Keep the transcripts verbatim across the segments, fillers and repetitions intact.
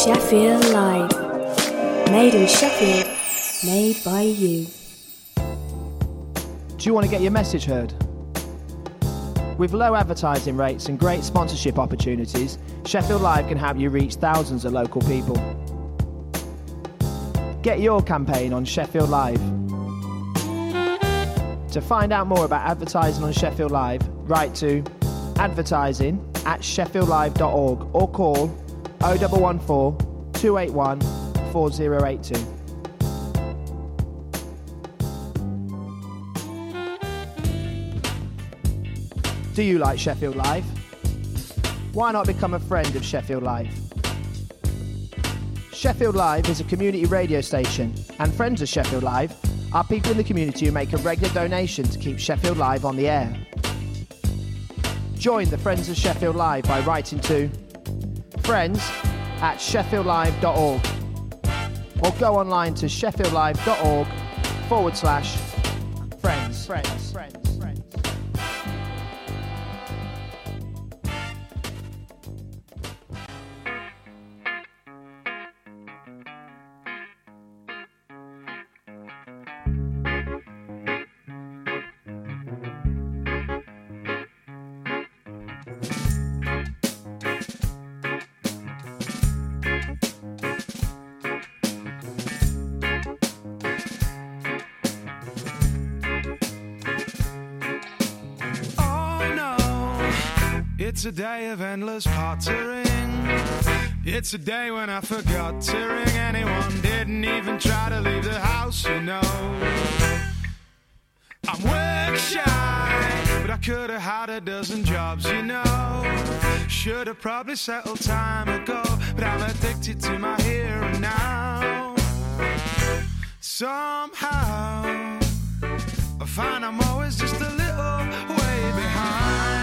Sheffield Live. Made in Sheffield, made by you. Do you want to get your message heard? With low advertising rates and great sponsorship opportunities, Sheffield Live can help you reach thousands of local people. Get your campaign on Sheffield Live. To find out more about advertising on Sheffield Live, write to advertising at sheffield live dot org or call oh one one four, two eight one, four oh eight two. Do you like Sheffield Live? Why not become a friend of Sheffield Live? Sheffield Live is a community radio station, and friends of Sheffield Live are people in the community who make a regular donation to keep Sheffield Live on the air. Join the Friends of Sheffield Live by writing to friends at sheffield live dot org or go online to sheffield live dot org forward slash friends. Friends. Friends. It's a day of endless pottering. It's a day when I forgot to ring anyone. Didn't even try to leave the house, you know. I'm work shy, but I could have had a dozen jobs, you know. Should have probably settled time ago, but I'm addicted to my here and now. Somehow I find I'm always just a little way behind.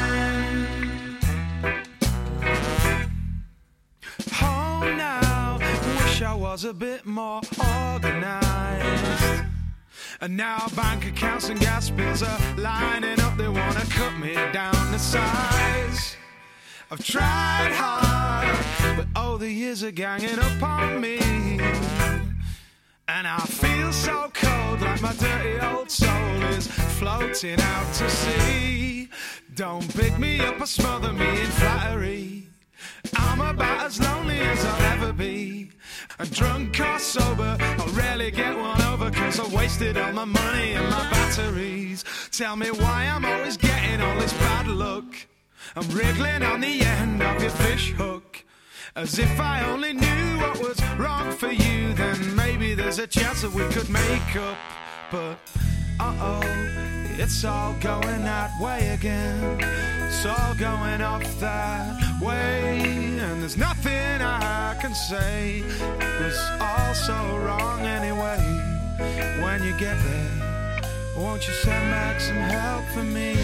I was a bit more organized. And now bank accounts and gas bills are lining up. They want to cut me down to size. I've tried hard, but oh, the years are ganging up on me. And I feel so cold, like my dirty old soul is floating out to sea. Don't pick me up or smother me in flattery. I'm about as lonely as I'll ever be. And drunk or sober, I'll rarely get one over, cause I wasted all my money and my batteries. Tell me why I'm always getting all this bad luck. I'm wriggling on the end of your fish hook. As if I only knew what was wrong for you, then maybe there's a chance that we could make up. But uh-oh, it's all going that way again. It's all going off that way. And there's nothing I can say. It was all so wrong anyway. When you get there, won't you send back some help for me?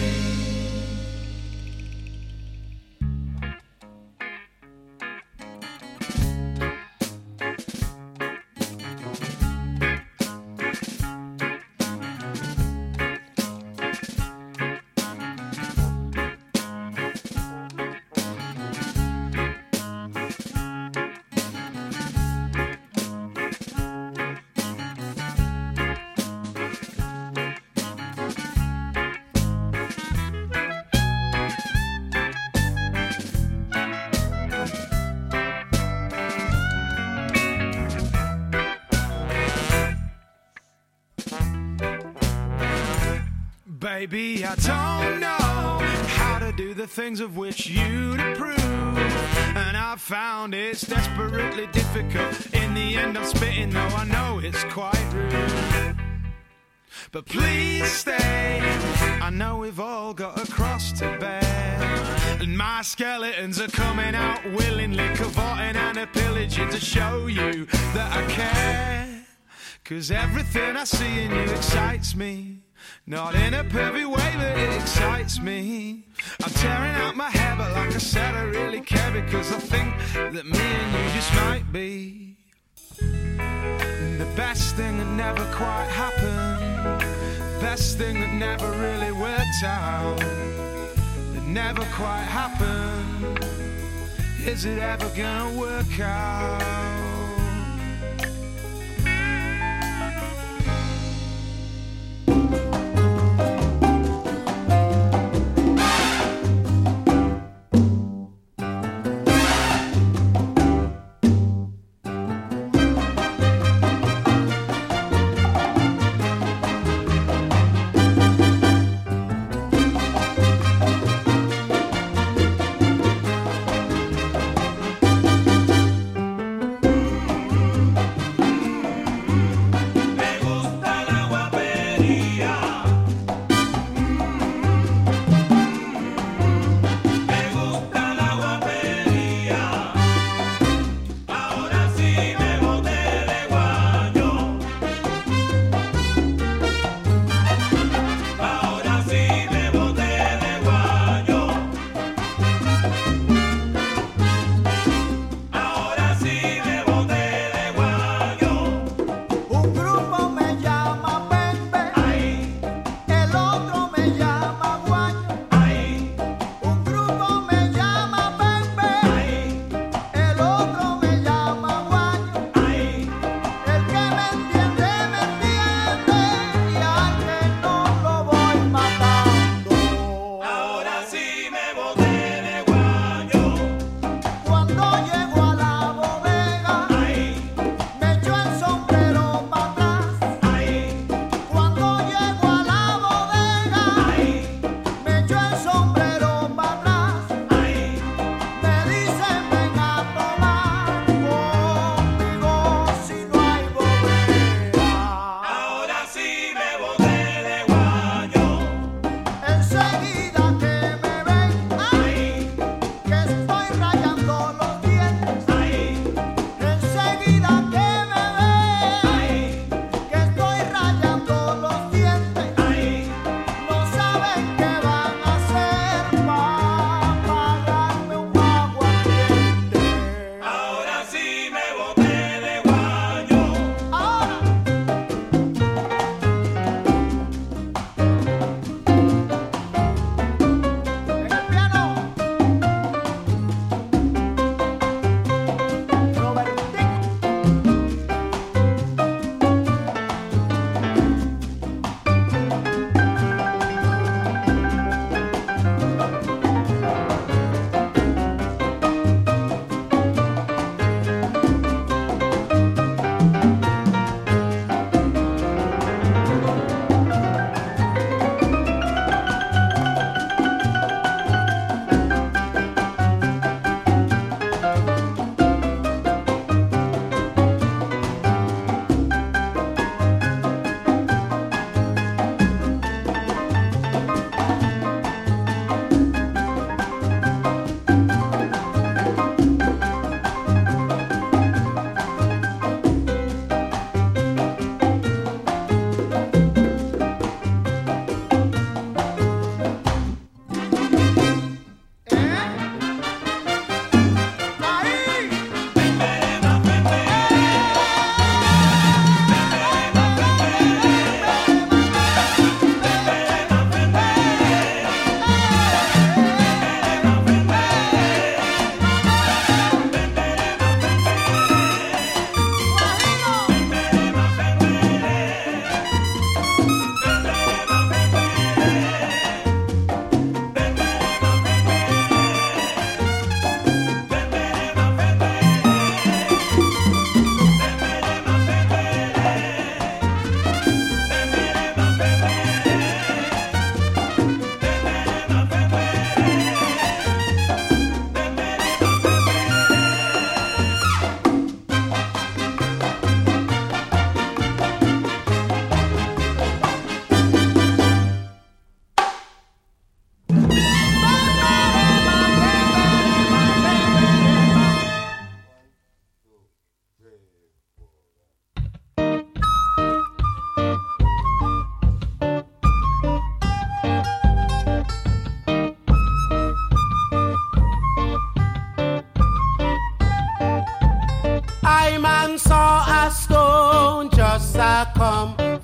Baby, I don't know how to do the things of which you'd approve. And I've found it's desperately difficult. In the end I'm spitting, though I know it's quite rude. But please stay, I know we've all got a cross to bear. And my skeletons are coming out willingly, cavorting and a pillaging to show you that I care. Cause everything I see in you excites me. Not in a pervy way, but it excites me. I'm tearing out my hair, but like I said, I really care. Because I think that me and you just might be the best thing that never quite happened. Best thing that never really worked out. That never quite happened. Is it ever gonna work out?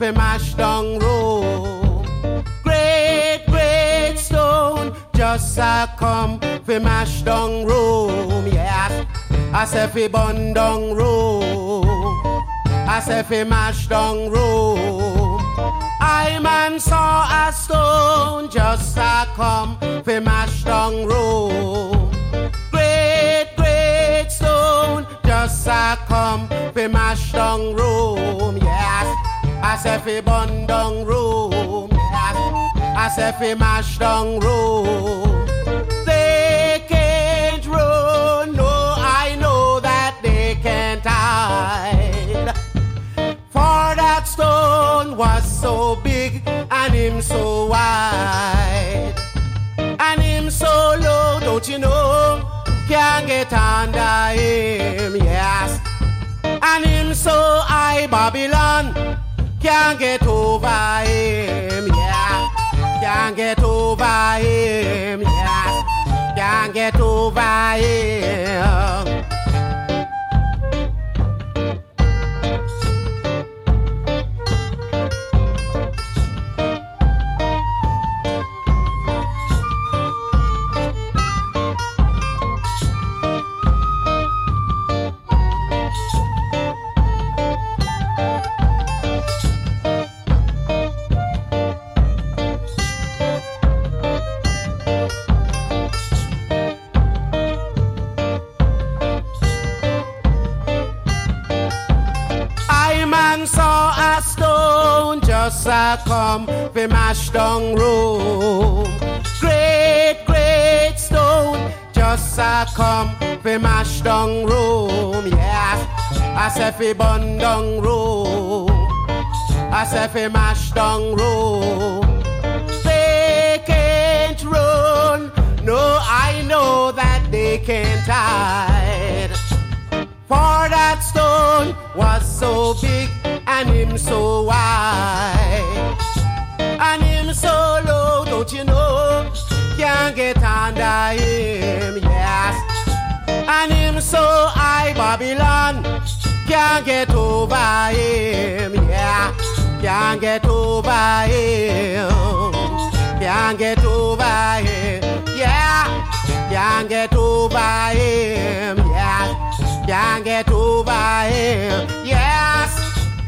fi mash down Rome. Great, great stone just a come fi mash down Rome. Yes, I say fi burn down Rome. I say fi mash down Rome. I man saw a stone just a come fi mash down Rome. Great, great stone just a come fi mash down Rome. Yes, I say fi burn down Rome. Yes, I say fi mash down Rome. They can't run, no, I know that they can't hide. For that stone was so big and him so wide, and him so low, don't you know, can't get under him, yes. And him so high, Babylon, can't get over him, yeah. Can't get over him, yes. Can't get over him. Saw a stone just a come fi mash down Rome. Great, great stone just a come fi mash down Rome. Yes, I say fi burn down Rome. I say fi mash down Rome. They can't run, no, I know that they can't hide. For that stone was so big and him so wide, and him so low, don't you know, can't get under him, yes. And him so high, Babylon, can't get over him, yeah. Can't get over him, can't get over him, yeah. Can't get over him, yeah. Can't get over him, yes.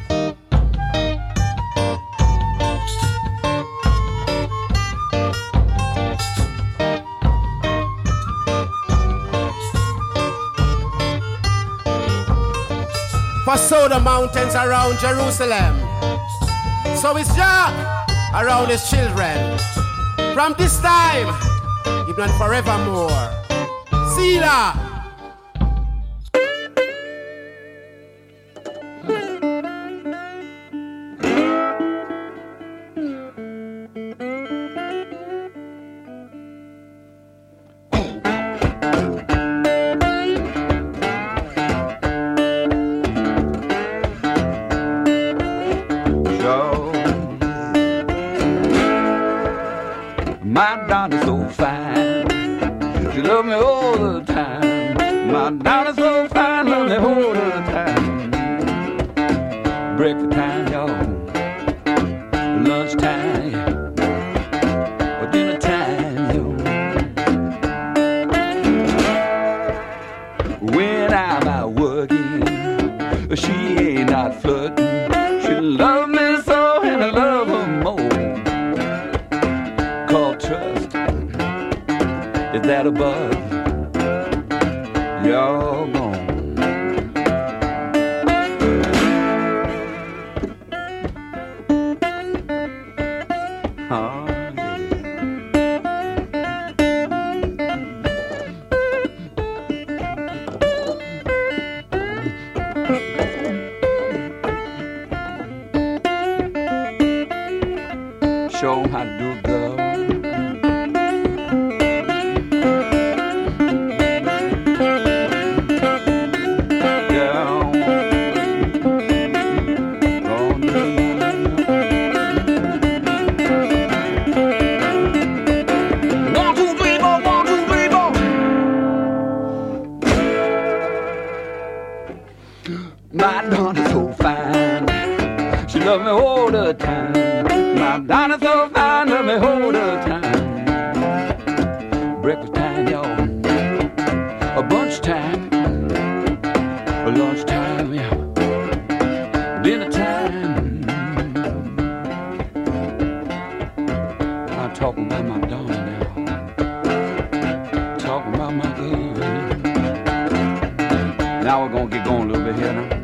For so the mountains around Jerusalem, so is Jah around his children. From this time, even forevermore. Selah. My daughter's so fine, she love me all the time. My daughter's so fine, love me all the time. Breakfast time, y'all, lunch time, or dinner time, yo. When I'm out working, she ain't not flirting. She love me so and I love her more. Trust, is that above? You're gone. Oh, yeah. Show how to do it, girl. My daughter's so fine, She love me all the time. My Donna's so fine, love me all the time. Breakfast time, y'all. A bunch time. A lunch time, yeah. Dinner time. I'm talking about my Donna now. Talking about my girl. Now we're gonna get going a little bit here now.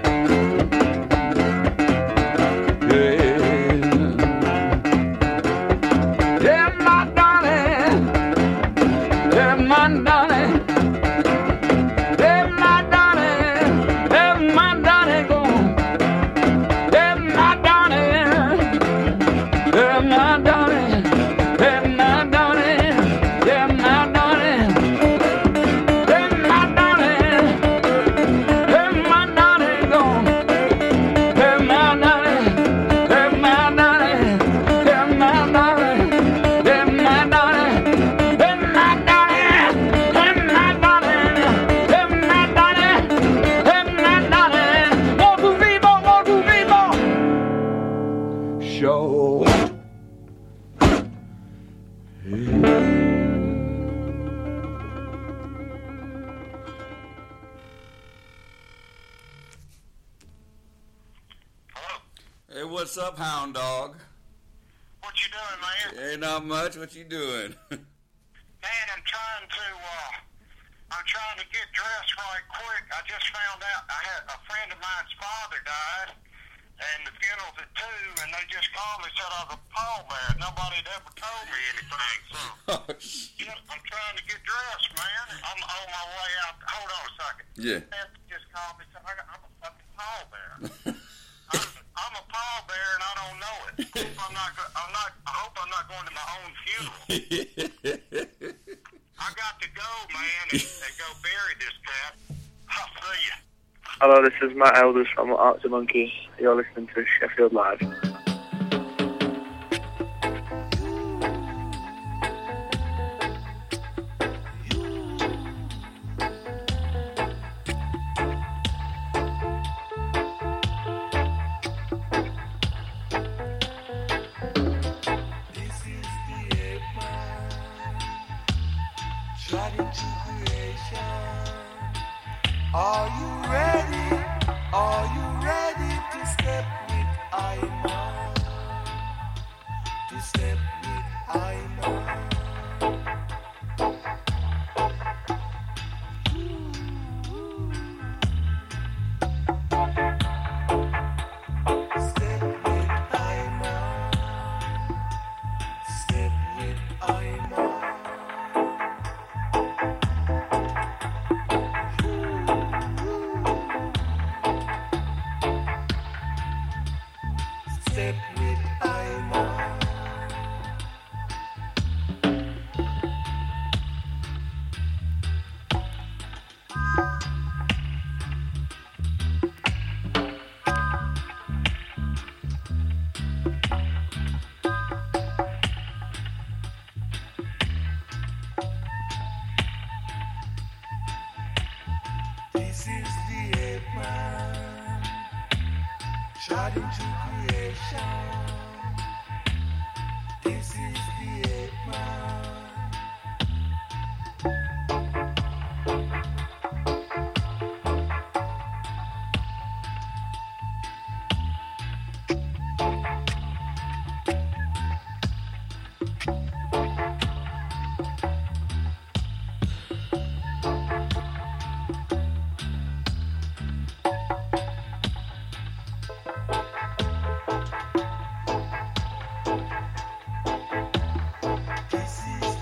What's up, hound dog? What you doing, man? Ain't not much. What you doing? Man, I'm trying to, uh, I'm trying to get dressed right quick. I just found out I had a friend of mine's father died, and the funeral's at two, and they just called me and said I was a pallbearer. Nobody had ever told me anything, so Oh, shit. yeah, I'm trying to get dressed, man. I'm on my way out. Hold on a second. Yeah. They just called me and said I'm a fucking pallbearer. I'm, I'm a pallbearer and I don't know it. I hope I'm not. go- I'm not. I hope I'm not going to my own funeral. I got to go, man, and, and go bury this cat. I'll see you. Hello, this is Matt Elders from Arctic Monkeys. You're listening to Sheffield Live. Are you ready? Are you ready to step with Iman? To step with Iman. Step with Iman. Step with Iman. Step with Iman. This is the ape man, shot into creation. This is the ape man. This is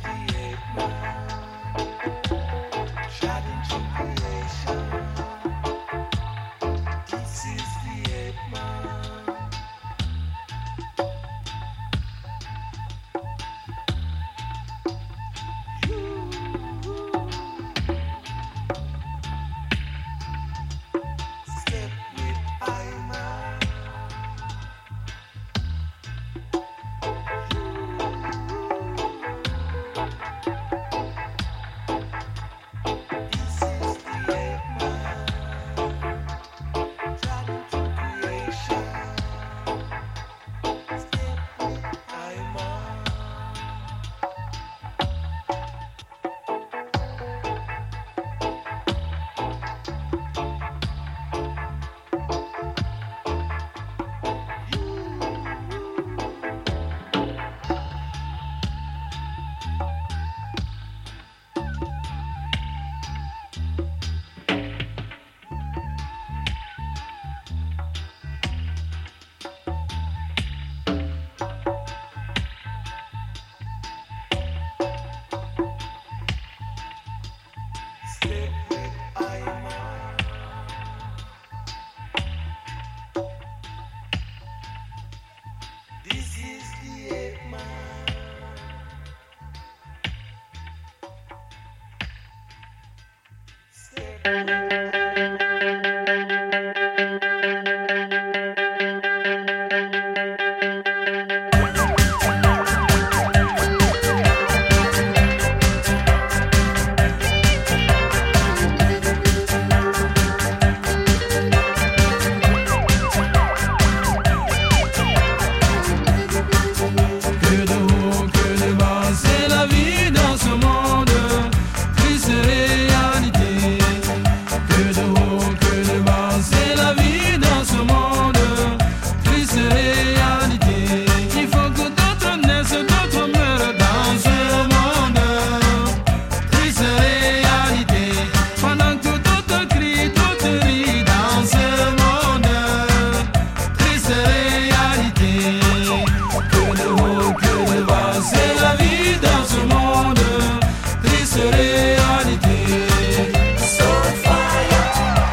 haut, que de bas, c'est la vie dans ce monde. Triste réalité. Il faut que d'autres naissent, d'autres meurent dans ce monde. Triste réalité. Pendant que d'autres crient, d'autres rient dans ce monde. Triste réalité. Que de haut, que de bas, c'est la vie dans ce monde. Triste réalité. So fire.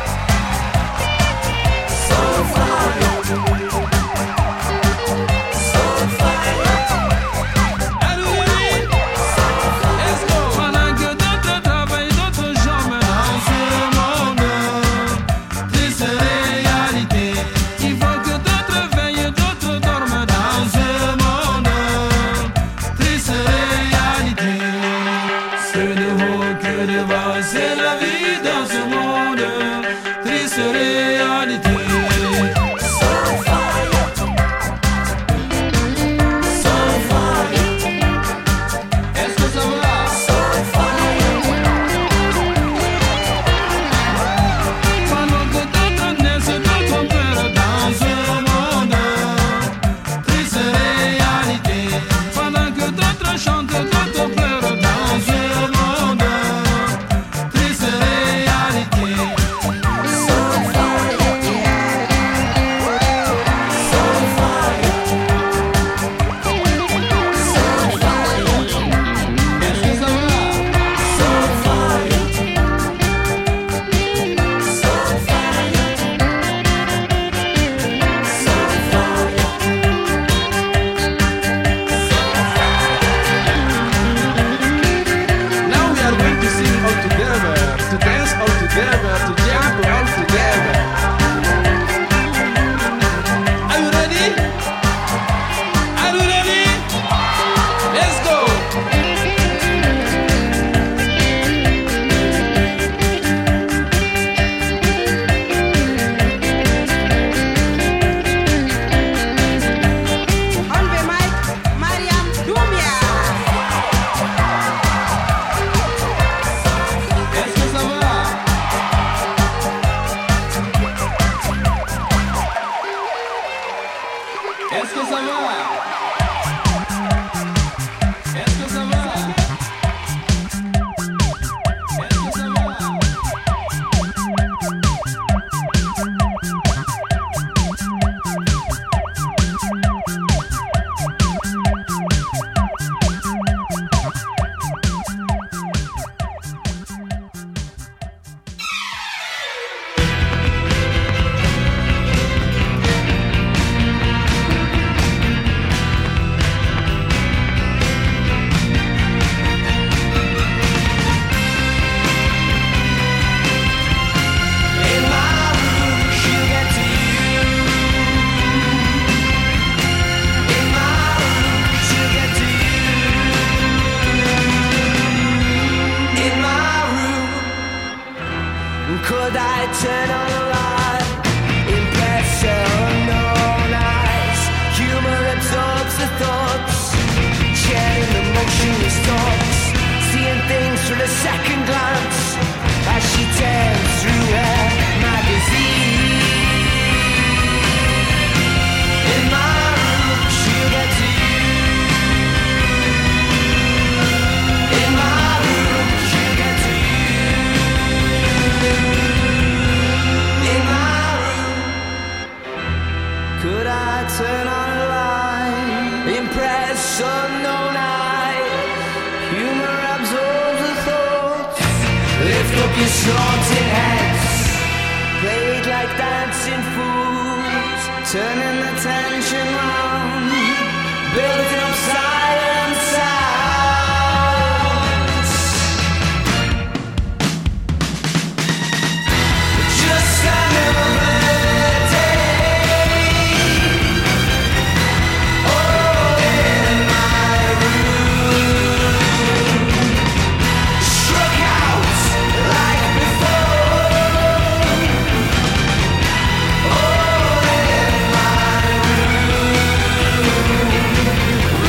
So fire. So fire. Allez, let's go. Pendant que d'autres travaillent, d'autres chôment dans ce monde. Triste réalité. Il faut que d'autres veillent, d'autres dorment dans ce monde. Triste réalité. Que de haut, que de bas, c'est la vie dans ce monde. Triste réalité. So fire. So fire. Est-ce que ça va? So fire. Pendant que d'autres naissent, d'autres meurent dans ce monde. Triste réalité. Pendant que d'autres chantent, d'autres pleurent dans ce monde. Triste réalité. So fire. So fire. So fire. Est-ce que ça va? So fire. So fire. So fire. Now we are going to sing all together, to dance all together, to jump all together. Are you ready? Are you ready? Let's go. On the mic, Mariam Dumia. Est-ce que ça va? Est-ce que ça va? Est-ce que ça va? Est-ce que ça va? In my room, she'll get to you. In my room, she'll get to you. In my room, could I turn on a light? Impress her unknown eyes. Humor absorbs the thoughts, sharing the motionless thoughts, seeing things through a second glance as she turns through her magazine. In my room, she'll get to you. In my room, she'll get to you. In my room, could I turn on a light? Impress unknown eyes. Humor absorbs the thoughts. Lift up your sorted heads. Played like dancing fools. Turning the tension round. Building up silent sounds. Just another day. Oh, in my room. Struck out like before. Oh, in my room.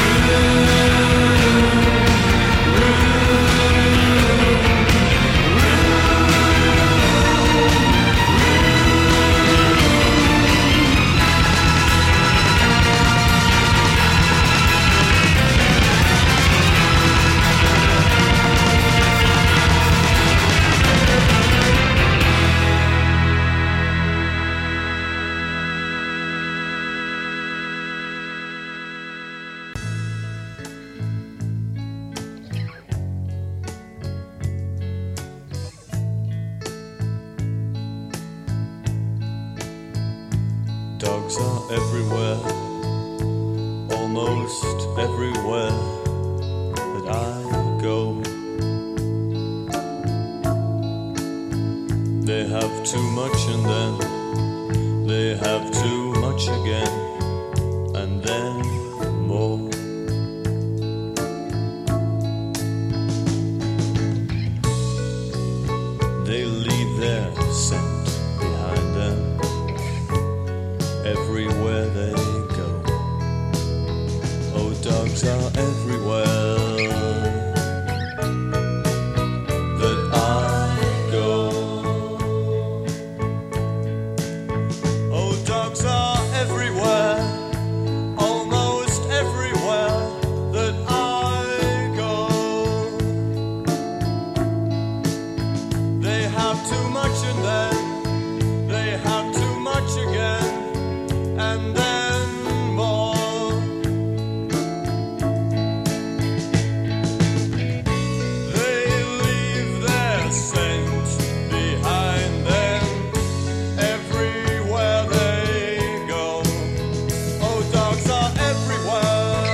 everywhere, almost everywhere that I go. They have too much and then they have too much again, and then more. They leave their scent behind them everywhere they go. Oh, dogs are everywhere that I go. Oh, dogs are everywhere, almost everywhere that I go. They have too much and then they have too much again, and then more. They leave their scent behind them everywhere they go. Oh, dogs are everywhere.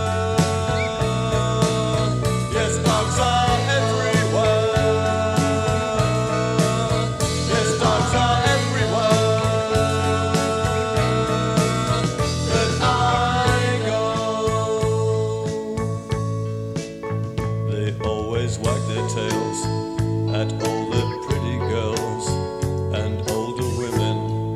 Yes, dogs are everywhere. Yes, dogs are everywhere that I go. They always wag their tails at all the pretty girls and older women.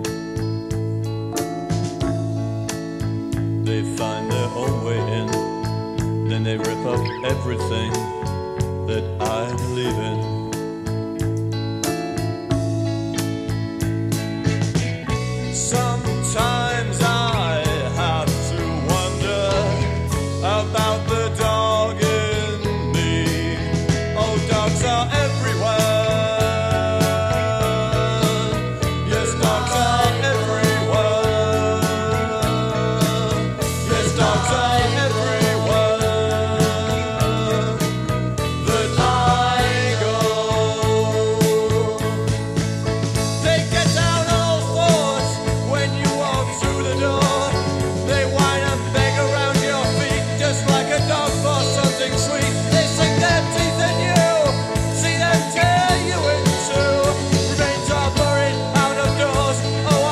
They find their own way in, then they rip up everything that I believe in. Sometimes I have to wonder about the dog in me. Oh, dogs are everywhere. Yes, dogs are everywhere. Yes, dogs are everywhere that I go. They get down on all fours when you walk through the door. They whine and beg around your feet just like a dog for something sweet. They sink their teeth in you, see them tear you in two. Remains are buried out of doors. Oh,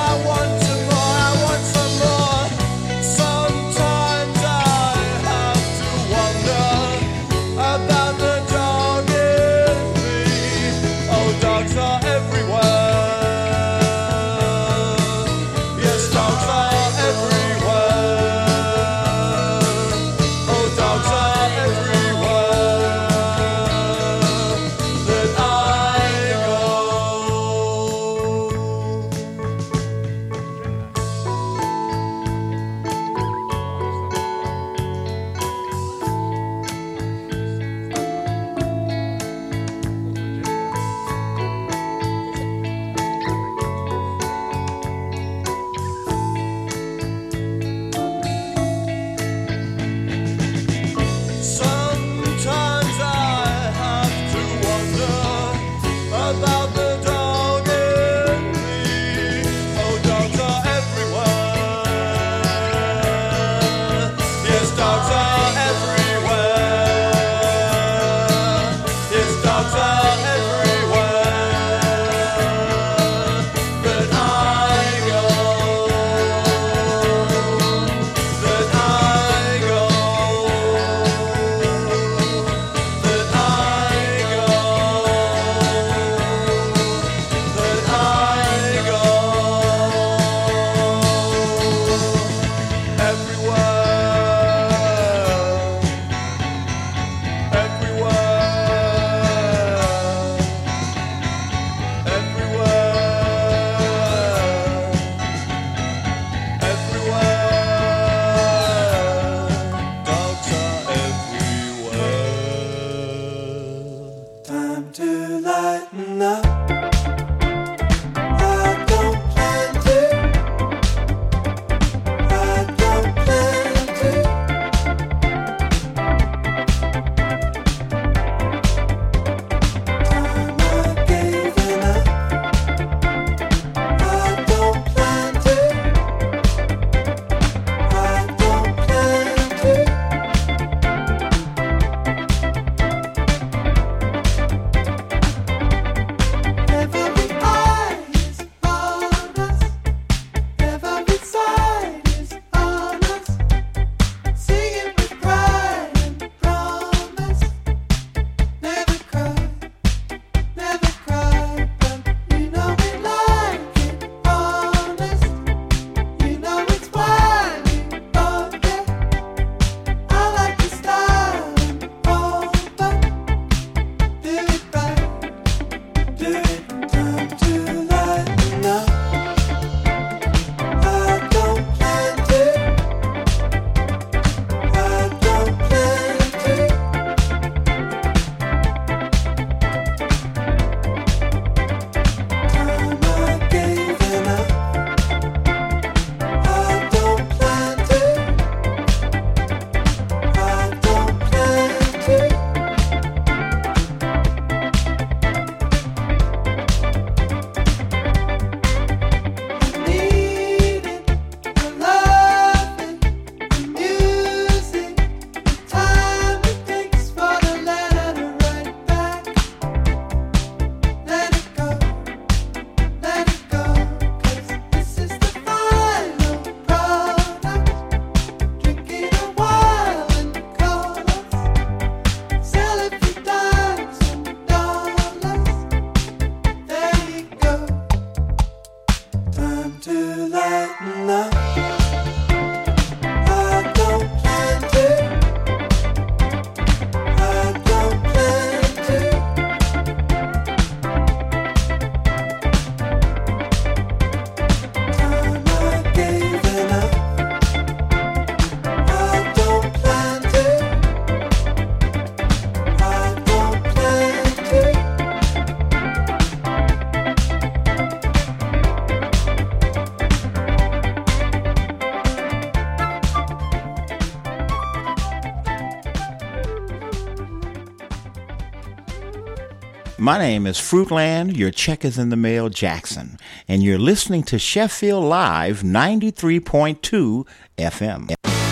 My name is Fruitland, your check is in the mail, Jackson, and you're listening to Sheffield Live ninety-three point two F M.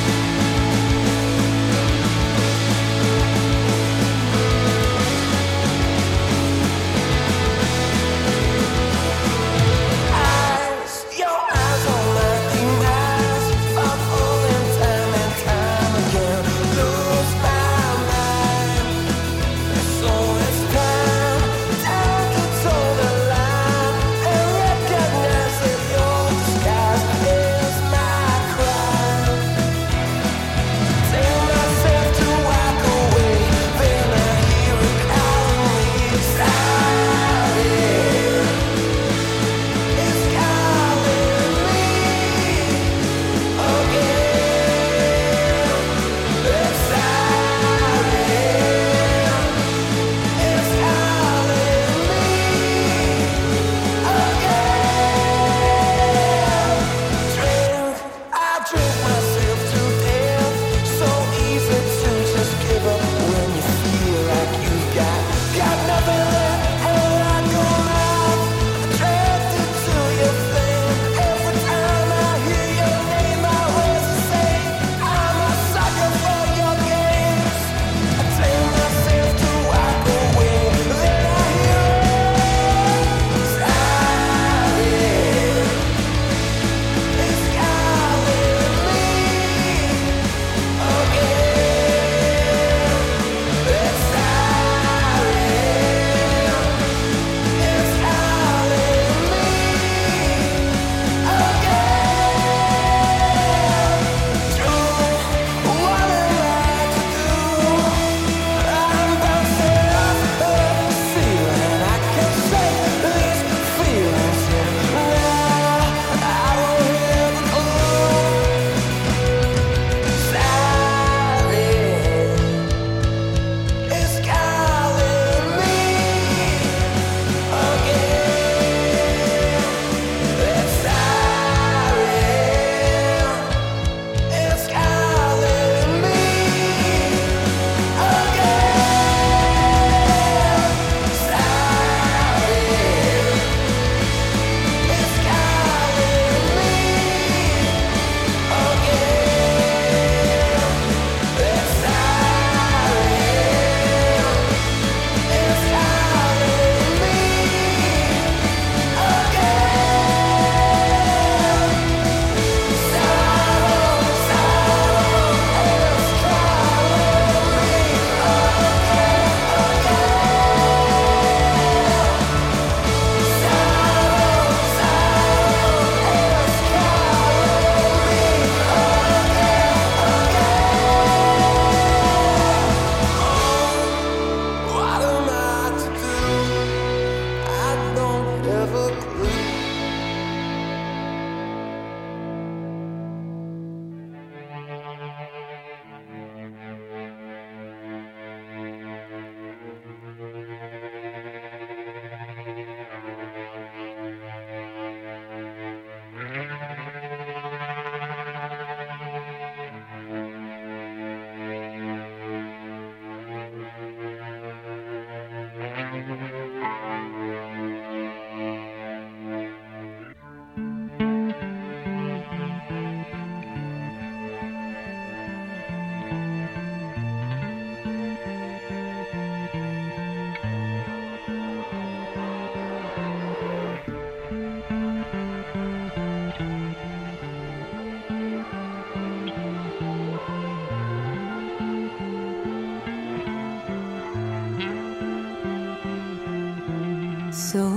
So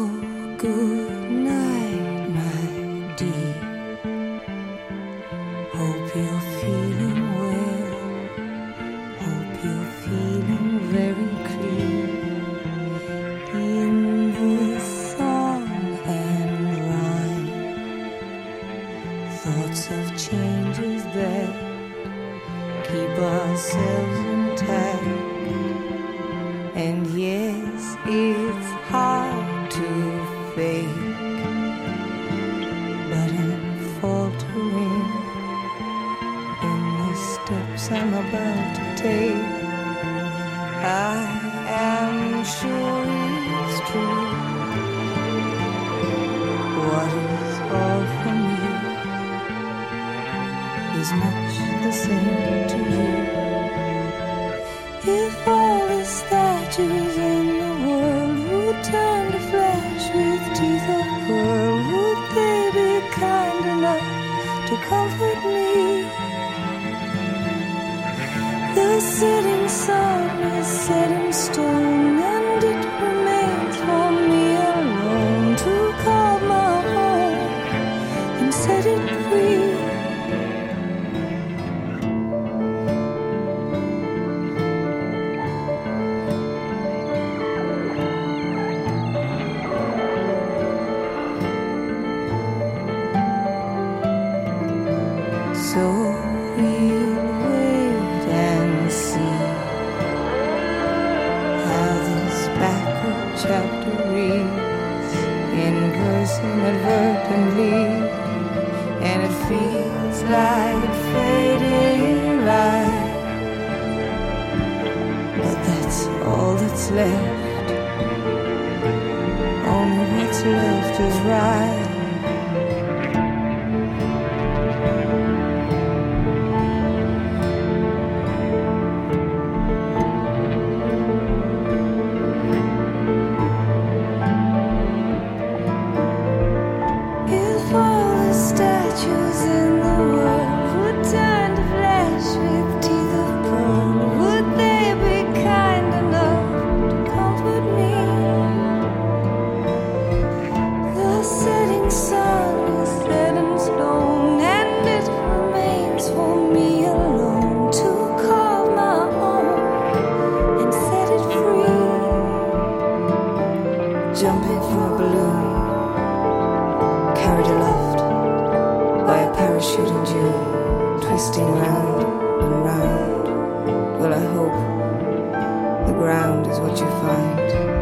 good night, my dear. Hope you're feeling well. Hope you're feeling very clear. In this song and rhyme, thoughts of changes that keep ourselves intact. And yes, it's hard to fake, but I'm faltering in the steps I'm about to take. I am sure is much the same to you. If all the statues in the world would turn to flesh with teeth of pearl, would they be kind enough to comfort me? The setting sun is set in stone, and it remains for me alone to call my own and set it free. So we'll wait and see how this backward chapter reads in verse inadvertently, and it feels like fading light. But that's all that's left. Only what's left is right. Jumping from a balloon, carried aloft by a parachute in June, twisting round and round. Well, I hope the ground is what you find.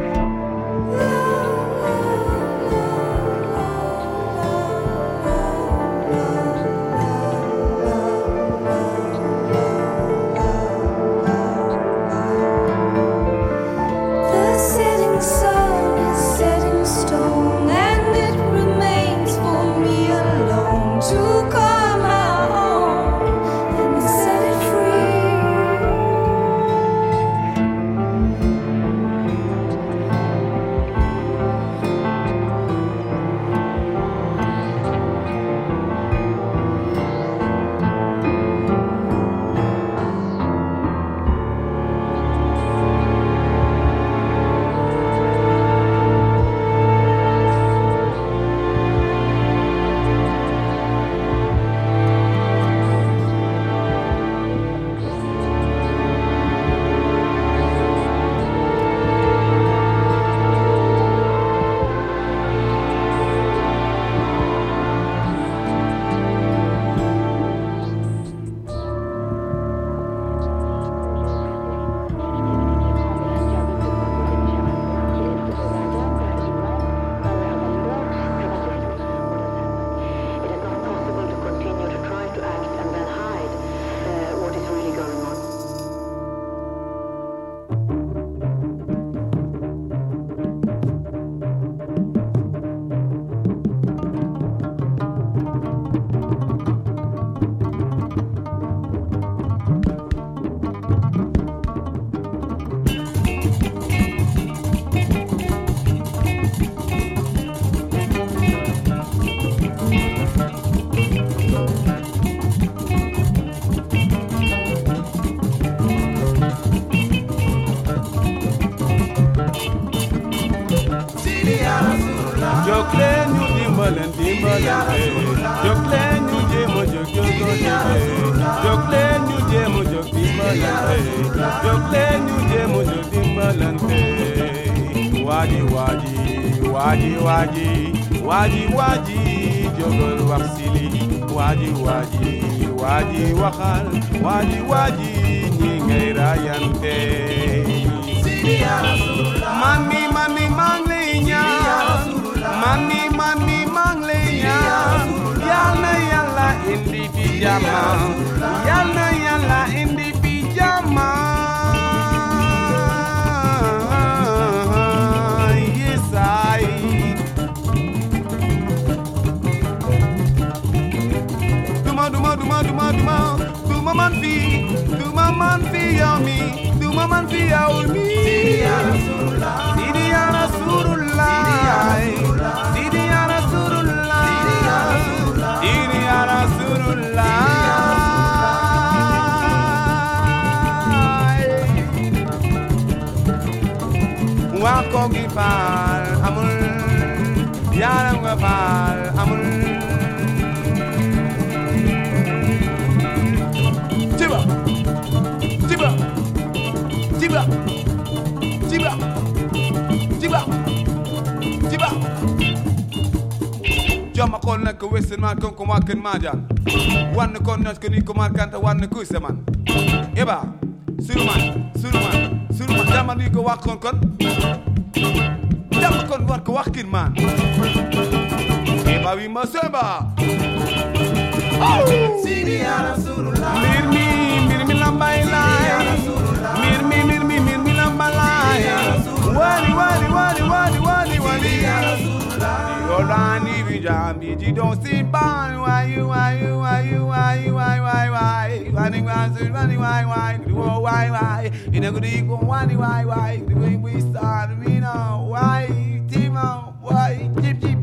Waji waji waji waji waji jogol waxili waji waji waji waxal waji waji ñi ngay rayante mani mani mang lay ñaan mani mani mang lay ñaan yalla yalla indi fi jama yalla yalla indi fi jama. Duma duma duma, duma, duma, duma. Duma man fi, duma man fi ya mi, duma man fi ya mi. Sidi ya Rasulullah, Sidi ya Rasulullah, Sidi ya Rasulullah, Sidi ya Rasulullah. Wako gifal amul, yaram gifal amul. Tiba, tiba, tiba, tiba, tiba, tiba. Jama kon nak wesen man kon ko makan majan. Wan kon nak ni ko makan ta wan ku seman. Eba, Suluman, Suluman, Suluman. Jama ni ko wakon kon. Jama kon war ko wakin man. Eba wi maseba. Sidi ya Rasulullah. Mirmi, mirmi lambai lai. Mirmi, mirmi, mirmi lambai lai. Wali, wali, wali, wali, wali, wali. Yorani vijami, you don't see ban. Why you, why you, why you, why you, why, why, why? Running, running, running, why, why? Why, why, why? You never do go, why, why, why? The way we start, we know why. Timo, why? Jeep, jeep.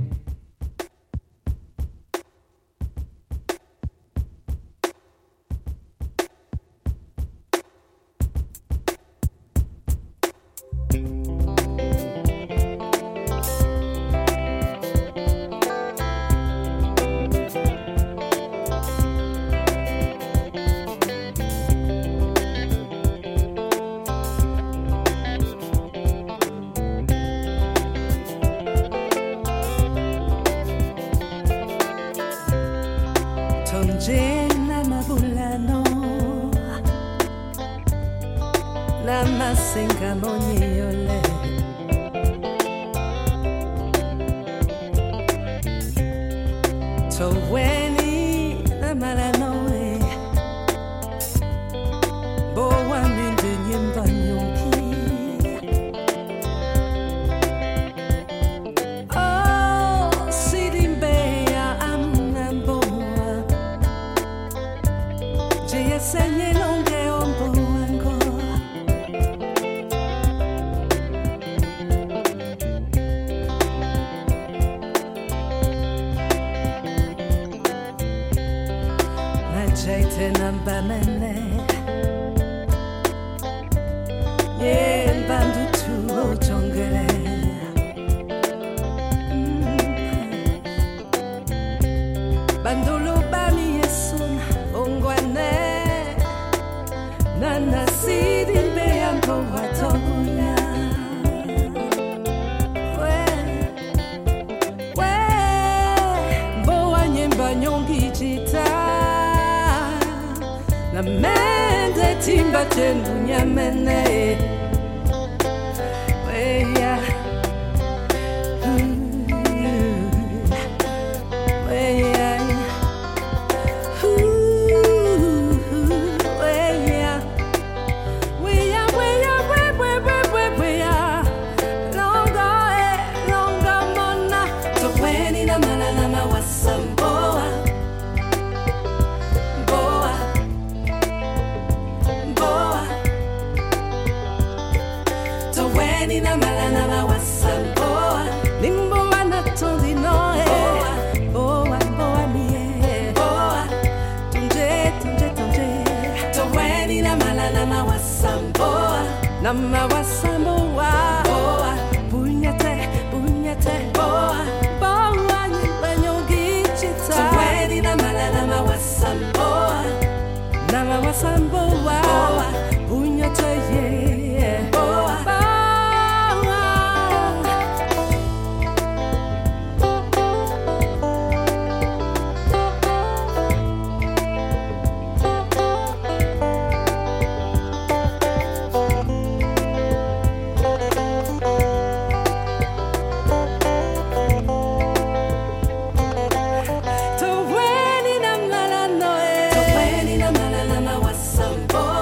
Namasenga monyeyole Toweni namalanoe Boa minde nyimba nyonki Oh, sirimbeya amnamboa Jeye senye longe ombo Namba mene Ye bandu tu o jongere Bandolo bani yesun ongwane Nana sidi mbe ambo watoya We We Boa nyemba nyongi jita La mente timba tendu nyamene Weya Weya Weya Weya Weya Weya Weya Longa e longa mona Toweni na malala wasamboa Na malana na wasamboa Nimboa na tondi noe Boa, boa mie Boa, tunje, tunje, tunje Toweni na malana na wasamboa Na mawasamboa Boa, bunyate, bunyate Boa, boa nyimba nyongi chita Toweni na malana na wasamboa Na mawasamboa Boa, bunyate yeah Boa, boa Toweni na malana na wasamboa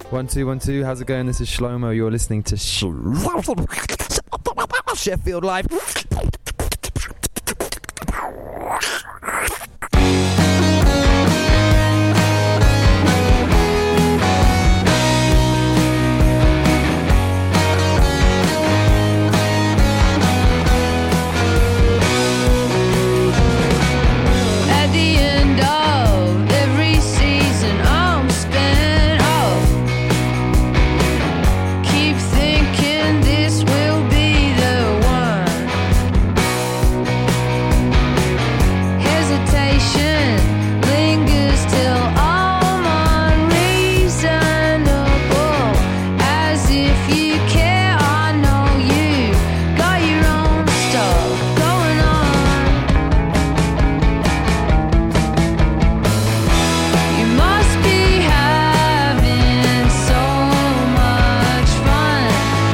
One, two, one, two. How's it going? This is Shlomo. You're listening to Sh- Sheffield Live. At the end of every season, I'm spent off. Keep thinking this will be the one. Hesitation lingers till I'm unreasonable. As if you care, I know you got your own stuff going on. You must be having so much fun.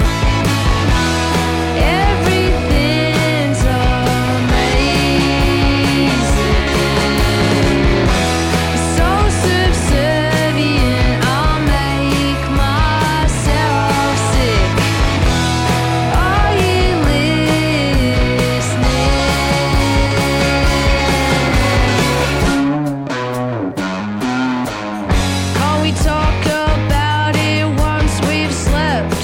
Everything's amazing. So subservient, I'll make myself sick. Are you listening? Can't we talk about it once we've slept?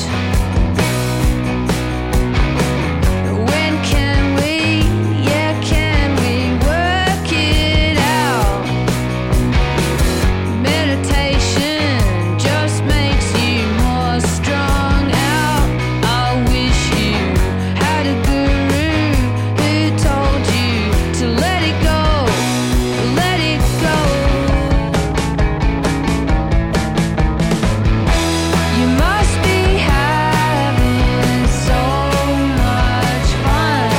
When can we, yeah, can we work it out? Meditation just makes you more strung out. I wish you had a guru who told you to let it go, let it go. You must be having so much fun.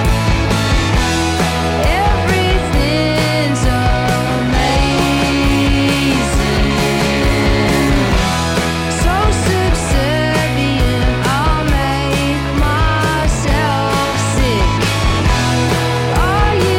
Everything's amazing. So subservient, I'll make myself sick. Are you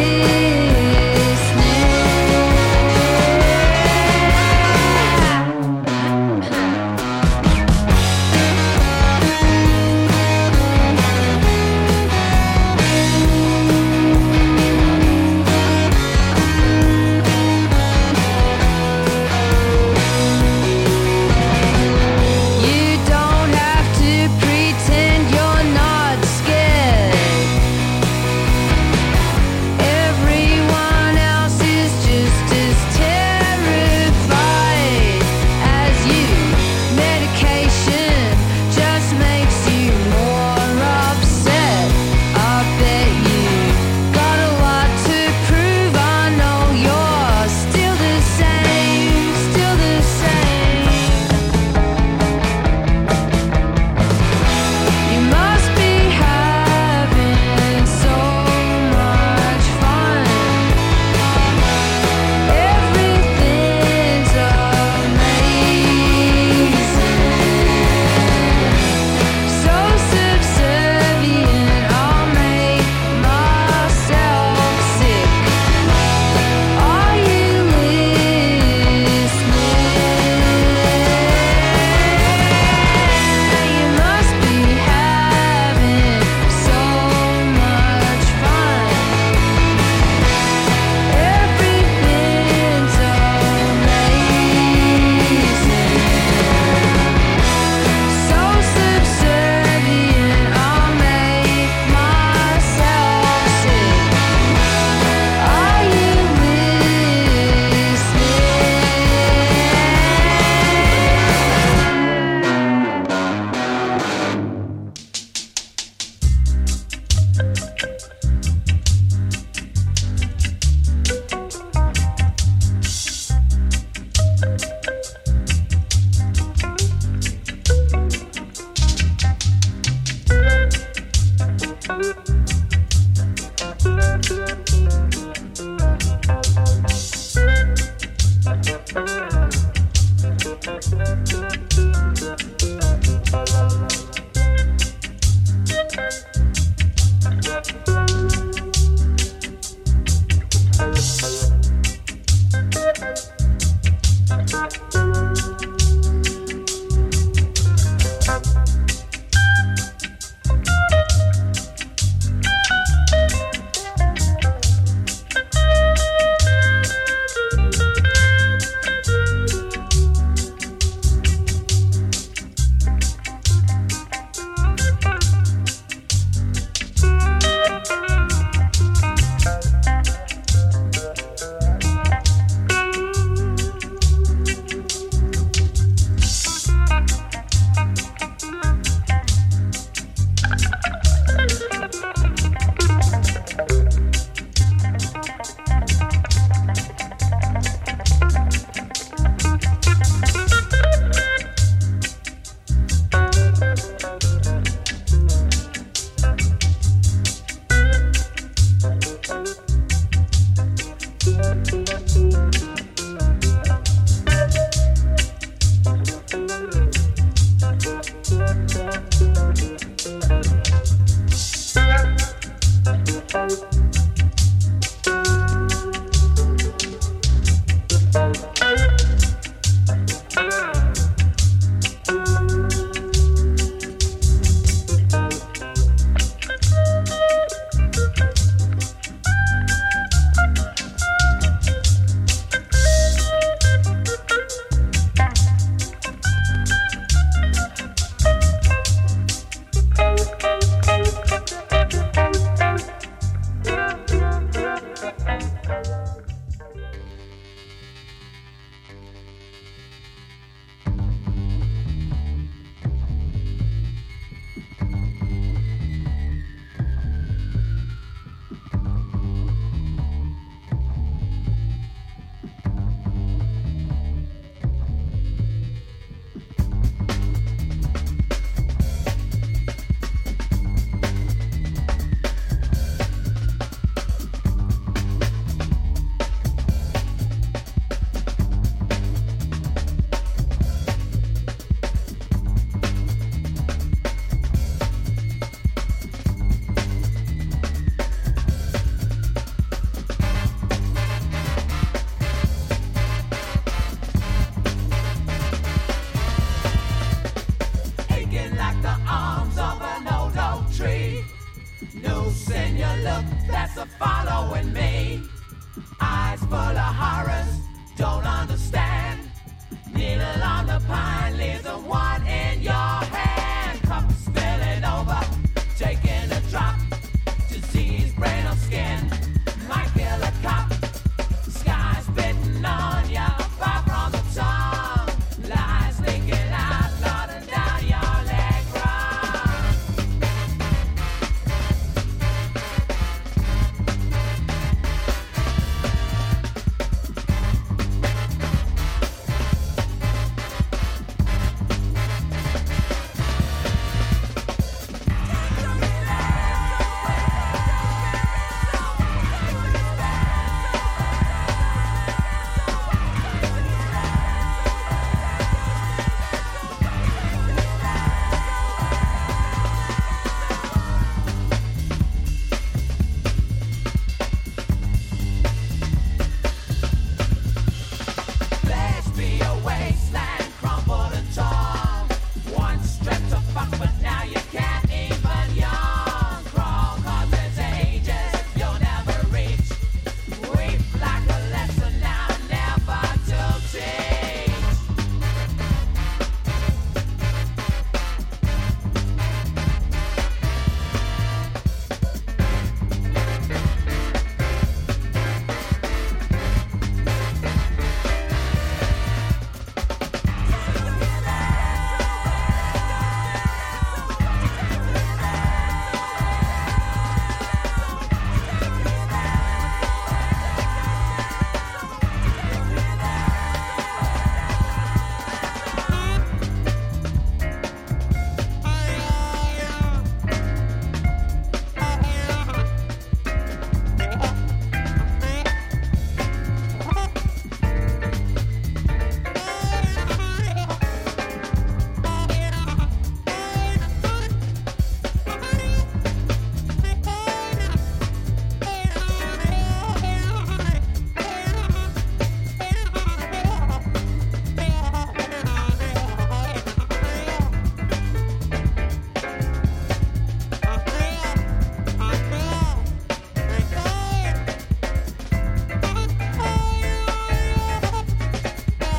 You don't have to pretend you're not scared. Everyone else is just as terrified as you. Medication just makes you more upset. I bet you got a lot to prove. I know you're still the same, still the same. You must be having so much fun. Everything's amazing. So subservient, I'll make myself sick. Are you listening? You must be having so much fun. Everything's amazing. So subservient, I'll make myself sick. Are you listening?